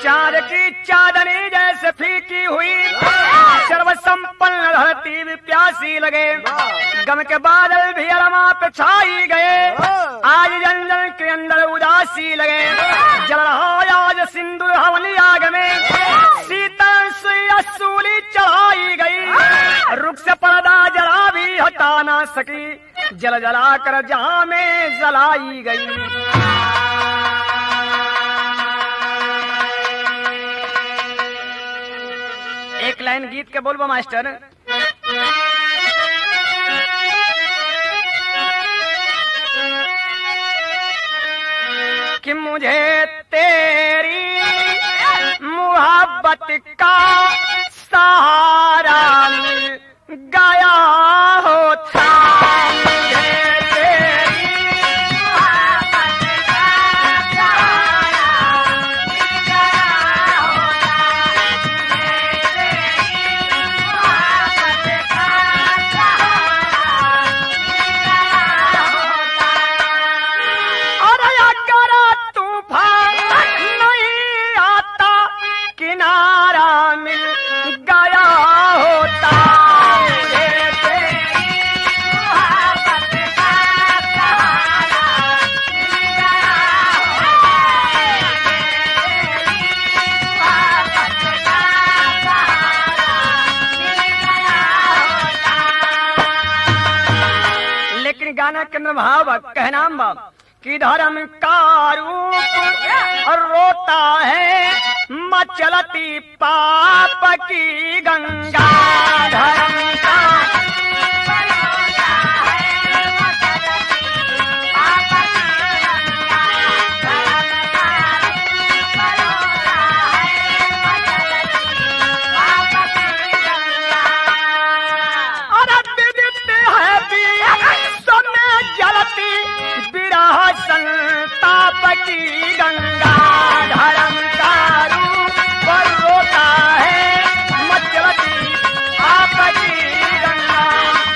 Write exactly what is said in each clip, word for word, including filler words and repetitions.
चांद की चांदनी जैसे फीकी हुई, सर्व संपन्न धरती भी प्यासी लगे, गम के बादल भी अरमा पे छाई गए, आज जन जन के अंदर उदासी लगे, जल रहा आज सिंदूर हवनी आग में, शीतल सुई सूली चढ़ाई गई, रुख से पर्दा जला भी हटा ना सकी, जल जला कर जहां में जलाई गई। एक लाइन गीत के बोलबो मास्टर। कि मुझे तेरी मोहब्बत का सहारा मिल गया होता, गाना के भाव कहनाम बा कि धर्म का रूप और रोता है मचलती पाप की गंगा, धर्म का संताप की गंगा, धर्म का रूप रोता है मचलती पाप की गंगा,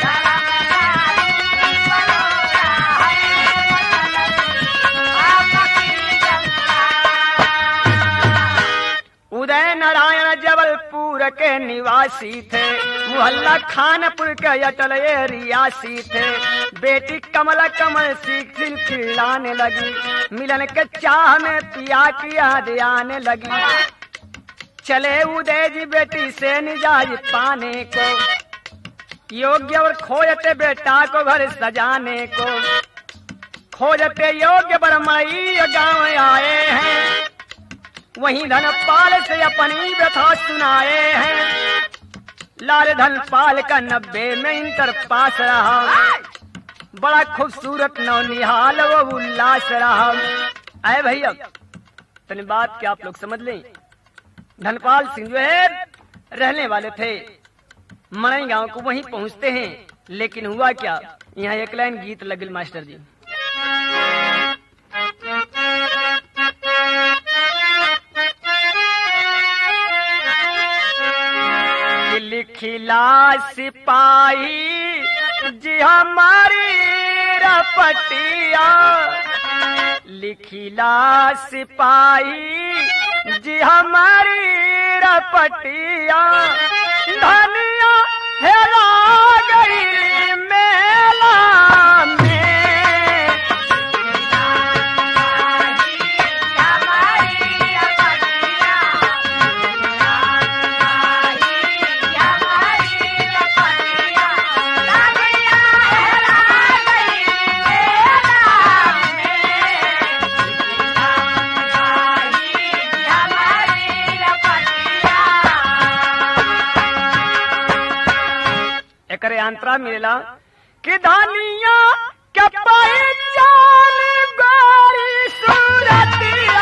उदय नारायण जबलपुर के निवासी थे, मोहल्ला खानपुर के अटल रियासी थे, बेटी कमला कमल सीख खिलाने लगी, मिलन के चाह में पिया की याद आने लगी, चले उदय जी बेटी से निजाज पाने को, योग्य और खोजते बेटा को घर सजाने को, खोजते योग्य बरमई गांव आए हैं, वहीं धनपाल से अपनी व्यथा सुनाए हैं, लाल धनपाल का नब्बे में इंटर पास रहा, बड़ा खूबसूरत नौनिहाल वो उल्लास रहा। आए भैया तनी बात क्या आप लोग समझ लें, धनपाल सिंह जो है रहने वाले थे मणई गांव को, वहीं पहुंचते हैं, लेकिन हुआ क्या, यहाँ एक लाइन गीत लगिल मास्टर जी। लिखिला सिपाही जी हमारी रपटिया, लिखिला सिपाही जी हमारी रपटिया, धनिया हेरा गई मेला में, अंतरा मिलेला कि धानिया के पहचान गोरी सूरतिया,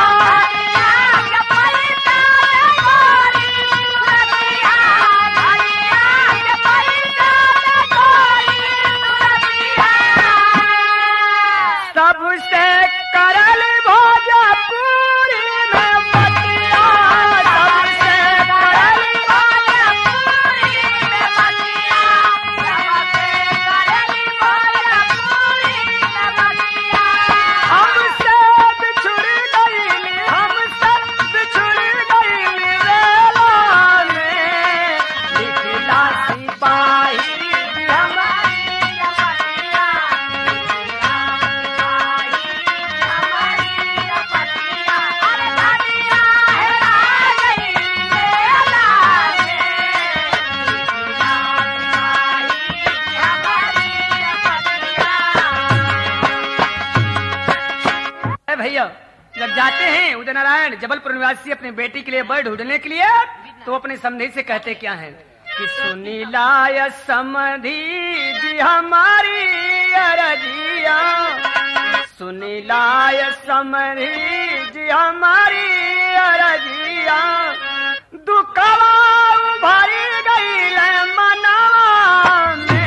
सबसे करल भोजपुरी में बतिया, सबसे करल भोजपुरी में बतिया, हमसे बिछुड़ नारायण जबलपुर निवासी अपनी बेटी के लिए बर ढूंढने के लिए तो अपने समधी से कहते क्या है कि सुनी लाय समधी जी हमारी अरजिया, सुनी लाय समधी जी हमारी अरजिया, दुखवा भरी गई मनवा में।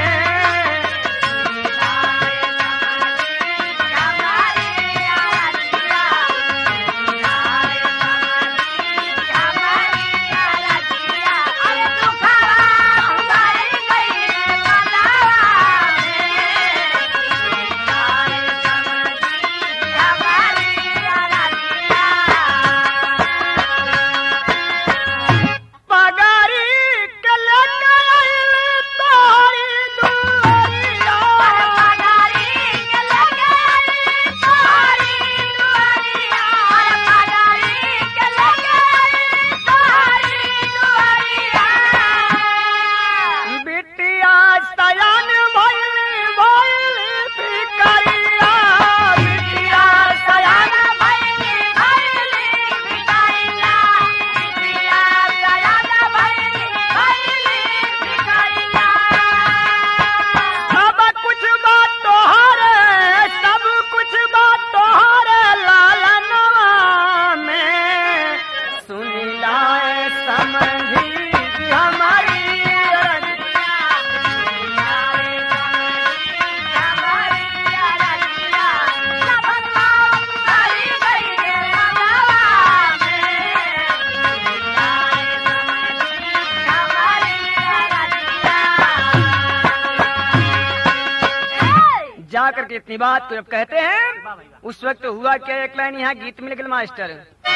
जाकर के इतनी बात तो जब कहते हैं उस वक्त तो हुआ क्या, एक लाइन यहाँ गीत में निकल मास्टर,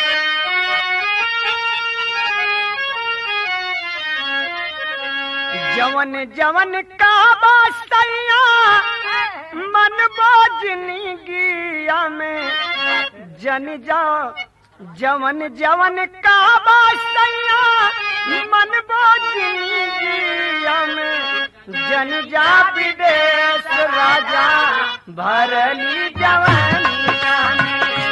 जवन जवन का बासैया मन बोझनी गिया में जन जा, जवन जवन का बासैया मन बोझनी गिया में जन जा विदेश राजा भरली जवानिया में।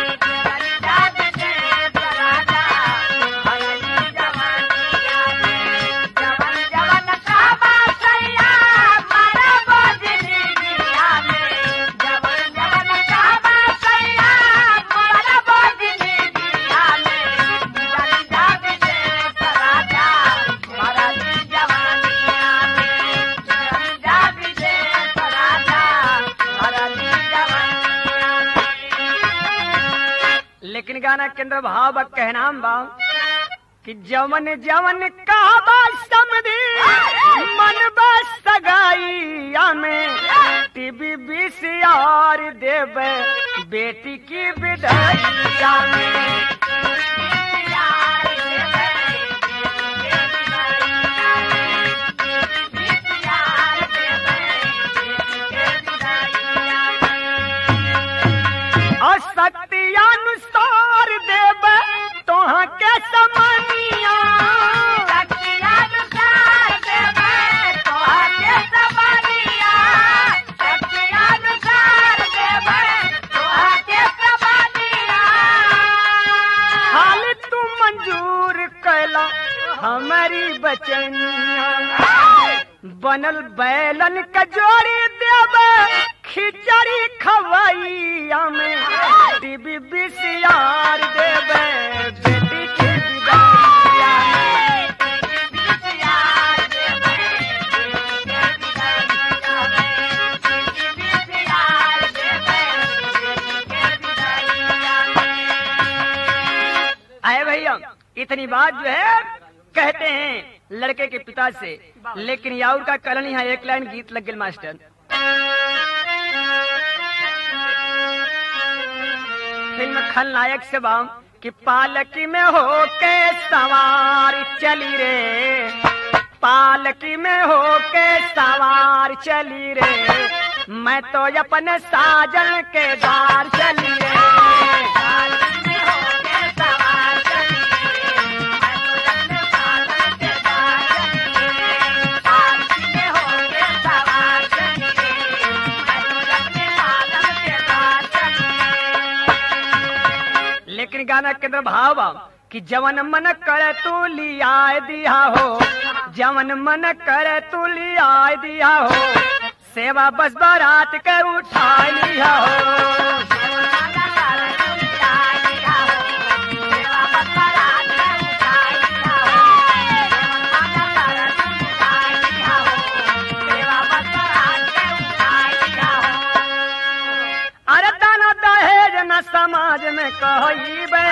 लेकिन गाना के अंदर भाव कहना बा कि जवन जवन का बा समधी मन बस सगाइया में टीवी बीसीआर देवे बेटी की विदाइया में। शक्ति अनुसार देव तोहा के समनिया, शक्ति अनुसार देव तोहा के समनिया, शक्ति अनुसार देव तोहा के समनिया। हाल तू मंजूर कैला हमारी बचनिया, बनल बैलन का जोड़ी देव खिचड़ी खवाइया में टीवी बीसीआर देवे बेटी की विदाइया में। आए भैया इतनी बात जो है कहते हैं लड़के के पिता से, लेकिन याऊर का कलन यहाँ एक लाइन गीत लग गया मास्टर, फिल्म खलनायक से बाम कि पालकी में हो के सवार चली रे, पालकी में हो के सवार चली रे, मैं तो अपने साजन के द्वार चली रे। लेकिन गाना के अंदर भाव बा कि जवन मन करे तू लिया दिया हो, जवन मन करे तू लिया दिया हो, सेवा बस बारात के उठा लिया हो। समाज में कहिबे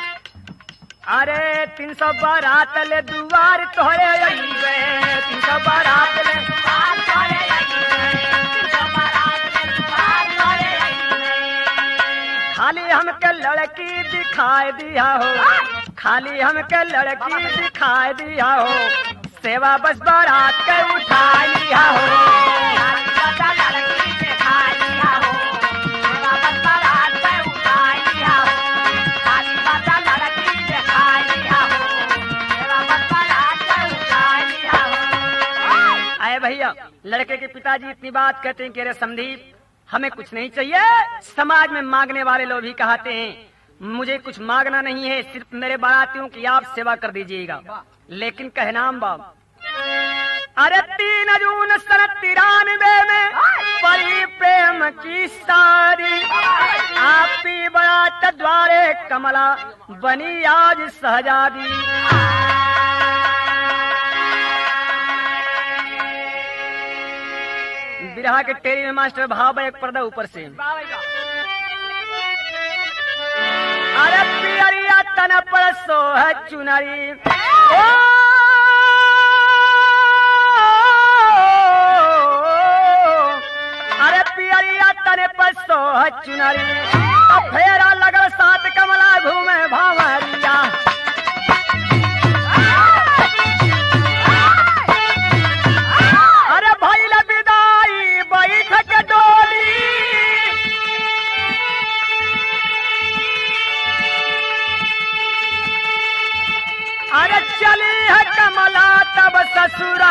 अरे तीन सौ बारात ले दुआर तोहरे अइबे, तीन सौ बारात ले दुआर तोहरे अइबे, तीन सौ बारात ले दुआर तोहरे अइबे। खाली हमके लड़की दिखाई दिया हो, खाली हमके लड़की दिखाई दिया हो, सेवा बस बारात के उठा लिया हो। भैया लड़के के पिताजी इतनी बात कहते हैं कि अरे समधी हमें कुछ नहीं चाहिए, समाज में मांगने वाले लोग भी कहते हैं मुझे कुछ मांगना नहीं है, सिर्फ मेरे बारातियों की आप सेवा कर दीजिएगा। लेकिन कहनाम बाब अरे तीन जून सन तिरानवे में परी प्रेम की सारी, आपी बारात द्वारे कमला बनी आज सहजादी। बिरहा के टेरी में मास्टर भाव एक पर्दा ऊपर से अरे पियरिया तन पर सोह चुनरी, ओ अरे पियरिया तन पर सोह चुनरी, फेरा लगल सात कमला घूमे भावरिया। अरे भइल विदाई बैठ के डोली, अरे चली है कमला तब ससुरा,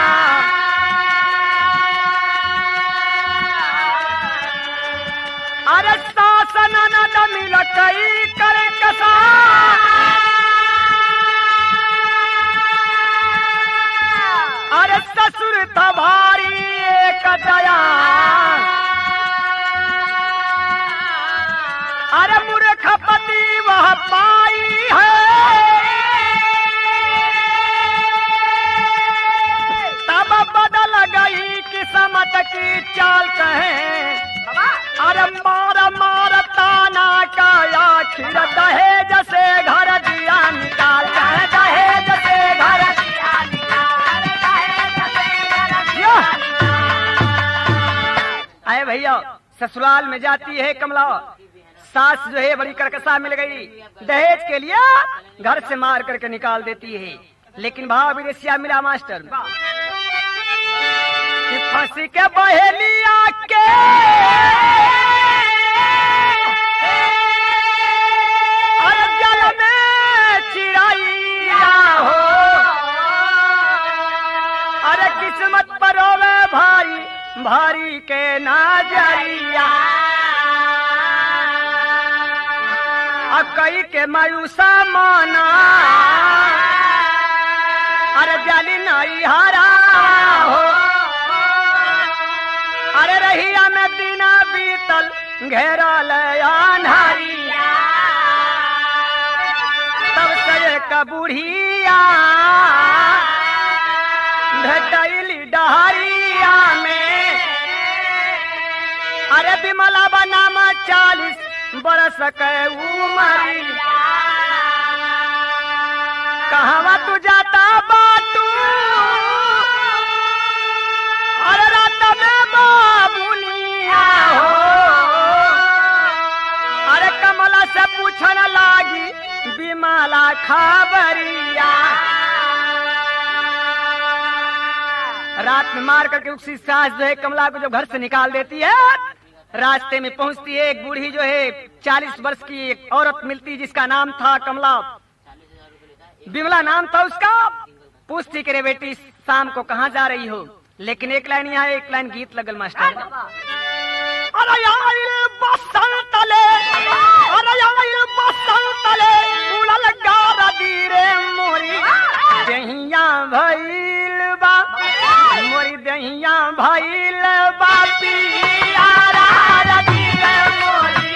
अरे सासन न मिल कई कर कसा, अरे ससुर था भारी एक दया, अरे मूर्ख पति वह पाई है, तब बदल गई किस्मत की चाल कहे, अरे मार मार ताना का आखिर दहेज से घर दिया निकाल, दहेज से घर दिया निकाल, दहेज से घर दिया। आए भैया ससुराल में जाती है कमला, सास जो है बड़ी करकसा मिल गई, दहेज के लिए घर से मार करके निकाल देती है। लेकिन भाव विदेशिया मिला मास्टर कि फांसी के बहेलिया के अरे जल में चिराइया हो, अरे किस्मत पर रोवे भारी भारी के नजरिया, कई के मायूसा माना, अरे जाली नाई हारा हो, अरे रहिया में बिना बीतल घेरा लयानहरिया, तब से कबूढ़िया भेटैली डहरिया में, अरे बिमला बनामा चालीस बरस के उमरिया, कहवा तू जाता बाटू, अरे रात में बाबुनिया हो, अरे कमला से पूछन लागी बिमला खबरिया, रात में मार करके उसकी सास जो है कमला को जब घर से निकाल देती है, रास्ते में पहुंचती है एक बूढ़ी जो है चालीस वर्ष की एक औरत मिलती जिसका नाम था कमला, बिमला नाम था उसका। पूछती करे बेटी शाम को कहाँ जा रही हो, लेकिन एक लाइन यहाँ एक लाइन गीत लगल मास्टर, अरे यार बसंत ले, अरे यार बसंत ले, भइल बापी यारा रजी रे मोरी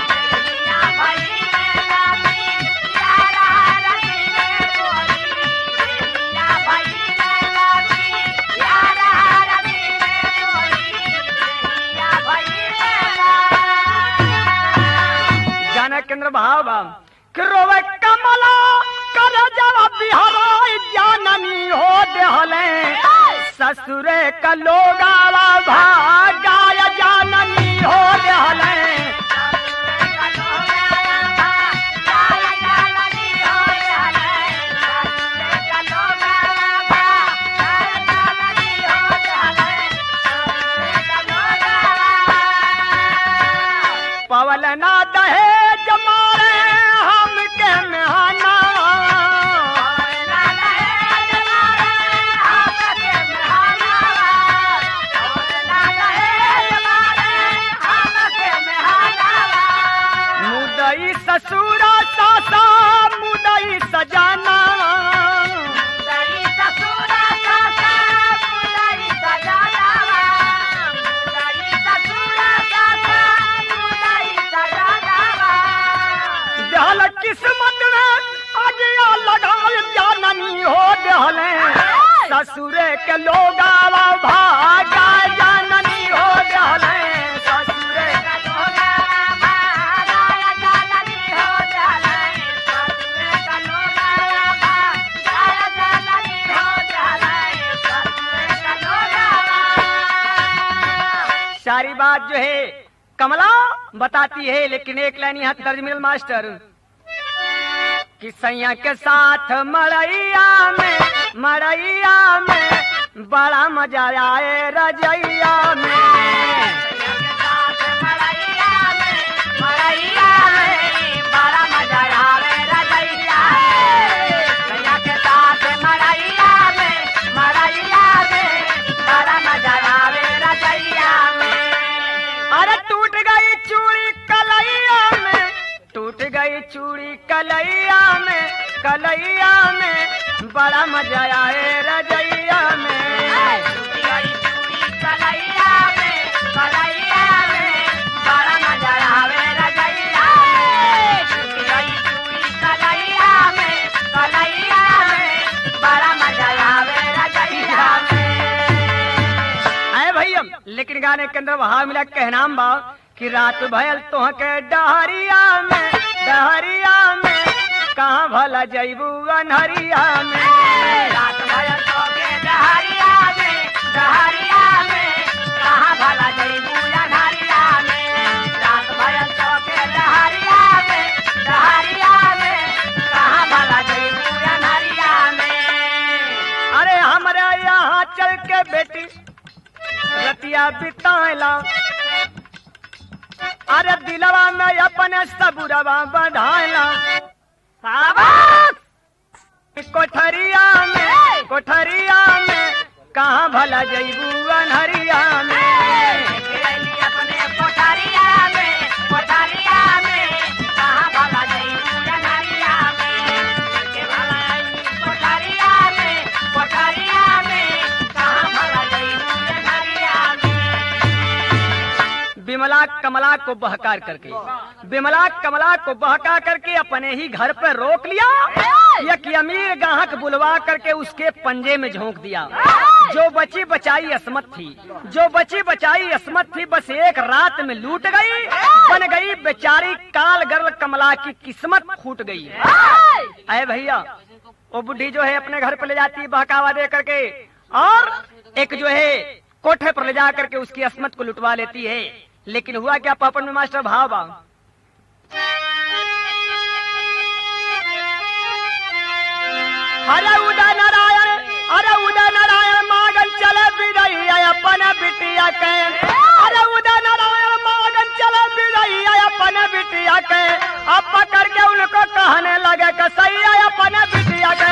जाना केंद्र भाव भाव रोवे कमला कर जवा बिहारा जाननी हो देहले ससुरे का लोगावा भागाय जाननी हो देहले पवल ना दहेज मारे हमके मेहना मुदई ससुरा सासा मुदई सजाना किस्मत में आगिया लगाए जाननी हो देहले ससुरे के लोगावा भागा जाननी हो देहले ससुरे के लोगावा भागा जाननी हो देहले ससुरे के लोगावा भागा जाननी हो देहले ससुरे के लोगावा। सारी बात जो है कमला बताती है, लेकिन एक लाइन यहाँ दर्ज मिल मास्टर कि सैया के साथ मरैया में मरैया में बड़ा मजा आए रजैया में सैया के साथ मरैया में मरैया में बड़ा मजा आए रजैया में सैया के साथ मरैया में मरैया में बड़ा मजा आए रजैया में। अरे टूट गई चूड़ी कलैया में टूट गई चूड़ी कलैया में कलैया में बड़ा मजा आए रजैया में टूट गई चूड़ी कलैया में कलैया में बड़ा मजा आए रजैया में टूट गई चूड़ी कलैया में कलैया में बड़ा मजा आए रजैया में। आए भैया लेकिन गाने के अंदर वहां मिला कहनाम बा कि रात भयल तोह के डहरिया में डहरिया में कहाँ भला जैबू अनहरिया में रात भयल तोह के डहरिया में डहरिया में कहाँ भला जैबू अनहरिया में रात भयल तोह के डहरिया में डहरिया में कहाँ भला जैबू अनहरिया में। अरे हमारे यहाँ चल के बेटी रतिया बिताला अरे दिलवा में अपने सबुरवा बढ़ाला कोठरिया में कोठरिया में कहाँ भला जैबू अनहरिया में अपने कोठरिया में कोठरिया में कहाँ भला जैबू अनहरिया में कोठरिया में कोठरिया में कहाँ भला जैबू अनहरिया में। विमला कमला को बहकार करके विमला कमला को बहका करके अपने ही घर पर रोक लिया, एक अमीर गाहक बुलवा करके उसके पंजे में झोंक दिया। जो बची बचाई असमत थी जो बची बचाई असमत थी बस एक रात में लूट गई, बन गई बेचारी काल गर्ल कमला की किस्मत फूट गई। अरे भैया वो बुढ़ी जो है अपने घर पर ले जाती है बहकावा दे करके और एक जो है कोठे पर ले जा करके उसकी असमत को लुटवा लेती है। लेकिन हुआ क्या पापड़ में मास्टर भाव बा अरे उदय नारायण अरे उदय नारायण मागन चले बिरैया अपन बिटिया के अरे उदय नारायण मागन चले बिरैया अपन बिटिया के अब पकड़ के उनको कहने लगे कसैया अपन बिटिया के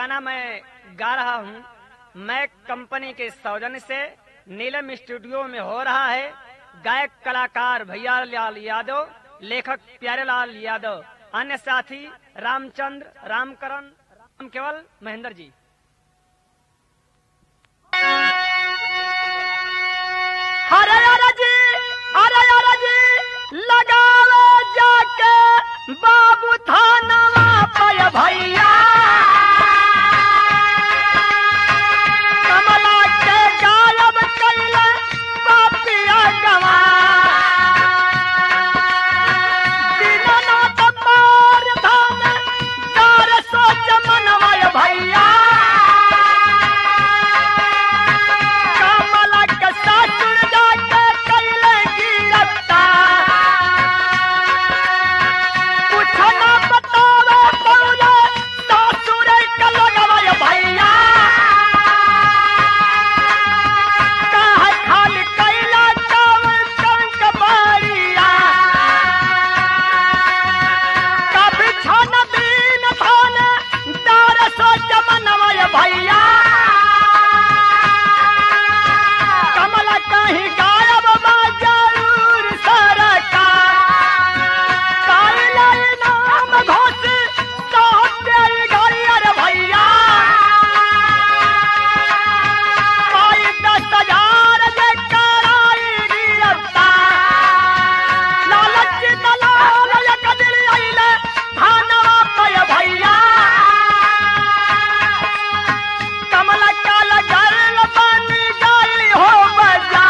गाना मैं गा रहा हूँ मैं कंपनी के सौजन्य से नीलम स्टूडियो में हो रहा है। गायक कलाकार भैया लाल यादव, लेखक प्यारेलाल यादव, अन्य साथी रामचंद्र, रामकरण, राम केवल, महेंद्र जी। हरे हरे जी, हरे हरे जी, लगावे जाके बाबू थानवा पे भैया, कमला के गायब कैले पापिया गवा, दीनानाथ मार धान दार सोच मनवा भैया, कमला के सासुर जाके कैले गिरफ्तार, कुछ ना बतावे पौले सासुर के लगवा भैया, काहे खाली कैला चावल कंक बाड़िया, कभी छन दिन धान दार सोच मनवा भैया, कमला कहीं गायब बा जरूर सरकार, काइले नाम घोष सोहते गैर भैया, कोई दस हजार जे कराई गिरफ्तार, लालच दलाल एक दिल आइले थानवा पे भैया, कमला काल गर्ल बनी गई हो बजा।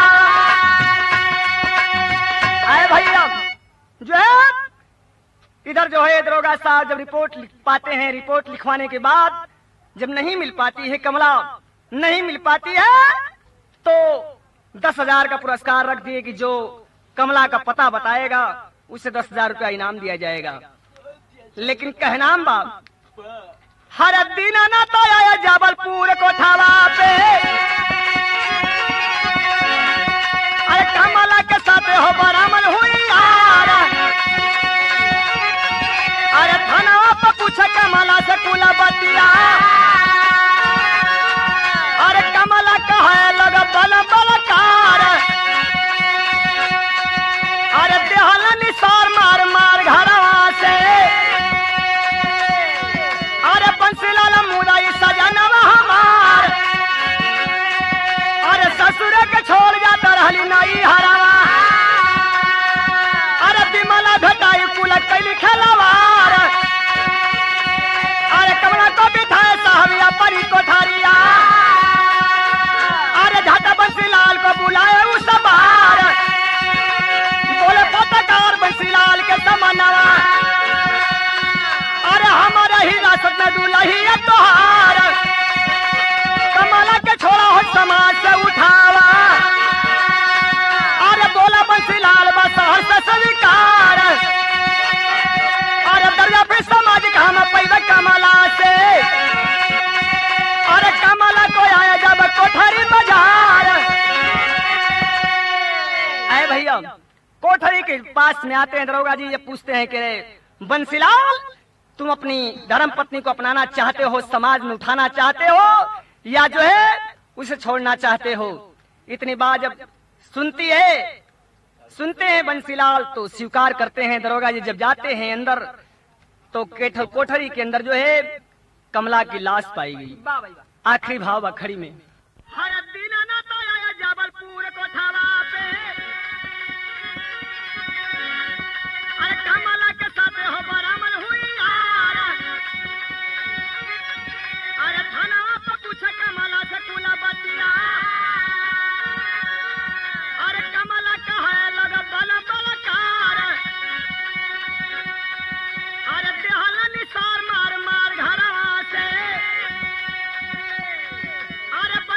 आए भैया जो है इधर जो है दरोगा साहब जब रिपोर्ट लिख पाते हैं, रिपोर्ट लिखवाने के बाद जब नहीं मिल पाती है कमला, नहीं मिल पाती है तो दस हजार का पुरस्कार रख दिए कि जो कमला का पता बताएगा उसे दस हजार रुपया इनाम दिया जाएगा। लेकिन कहनाम बा हर दिन न तो आया जबलपुर कोठावा पे, अरे कमला के साथ हो बरामद हुई यार, अरे थाना पे पूछे कमला से कुला बतिया, अरे कमला कहे लग बल बलकार, अरे देहल निसार मार मार घरवा से, अरे बंसीलाल मुदाई सजनवा हमार, अरे ससुर के छोड़ जाता रहली नई हरावा, अरे बिमला भेटाई कुल कैली खेलवार, अरे कमला को बिठाए साहबिया परी कोठारिया, अरे झाटा बंसीलाल को बुलाए उस बार, बोले पत्रकार बंसीलाल के समनवा, अरे हमारे हिरासत में दुलही है तोहार, कमला के छोड़ा हो समाज से उठावा, अरे बोला बंसीलाल बस हर से स्वीकार, अरे दरिया पे समाज का हम पैदा कमला से, अरे कमला को आया जब कोठरी बाजार। अरे भैया कोठरी के पास में आते हैं दरोगा जी, ये पूछते हैं कि बंसीलाल तुम अपनी धर्म पत्नी को अपनाना चाहते हो, समाज में उठाना चाहते हो या जो है उसे छोड़ना चाहते हो। इतनी बात जब सुनती है सुनते हैं बंसीलाल तो स्वीकार करते हैं। दरोगा जी जब जाते हैं अंदर तो कोठरी के अंदर जो है कमला की लाश पाई गई। आखिरी भाव अखड़ी में हर दिन न तो आया जबलपुर कोठावा पे, अरे कमला के साथ हो बरामद हुई यार, अरे थाना पे पूछे कमला से कुला बतिया, अरे कमला कहे लग बल बलकार, अरे देहल निसार मार मार घरवा से, अरे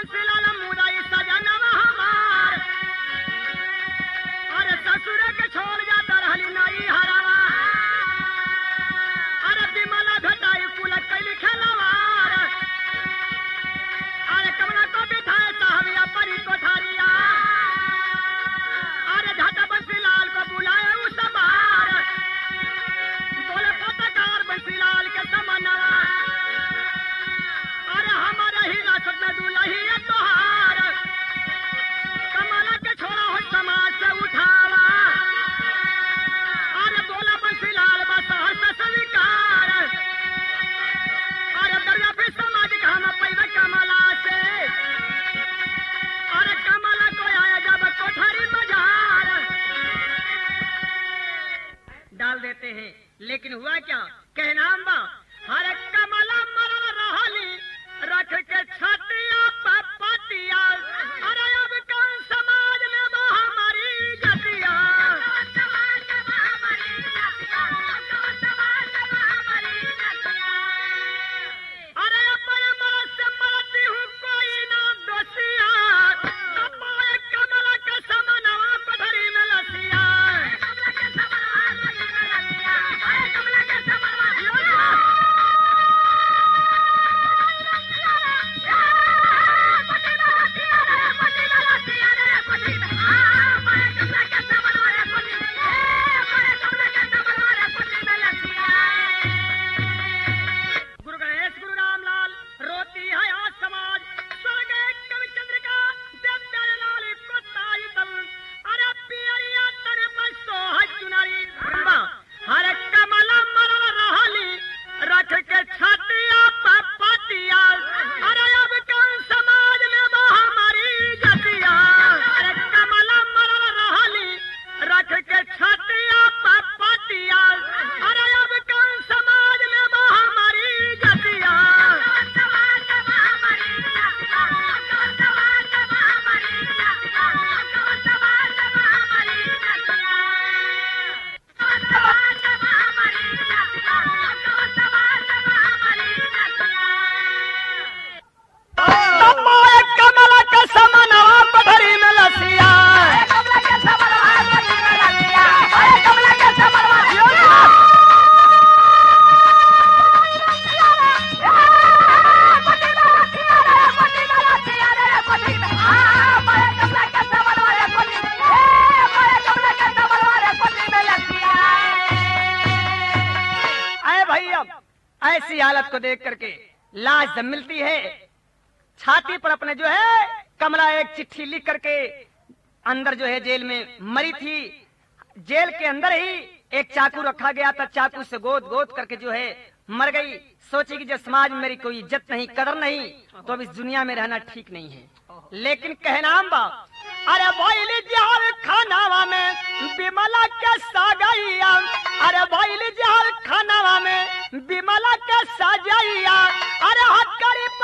को देख करके लाश जब मिलती है, छाती पर अपने जो है कमला एक चिट्ठी लिख करके अंदर जो है जेल में मरी थी। जेल के अंदर ही एक चाकू रखा गया था, चाकू से गोद गोद करके जो है मर गई। सोची कि जब समाज में मेरी कोई इज्जत नहीं, कदर नहीं, तो अब इस दुनिया में रहना ठीक नहीं है। लेकिन कहनाम बाप, अरे भइली जहर खानावा में बिमला के सागैया, अरे भइली जहर खानावा में बिमला के साजैया, अरे हथकड़ी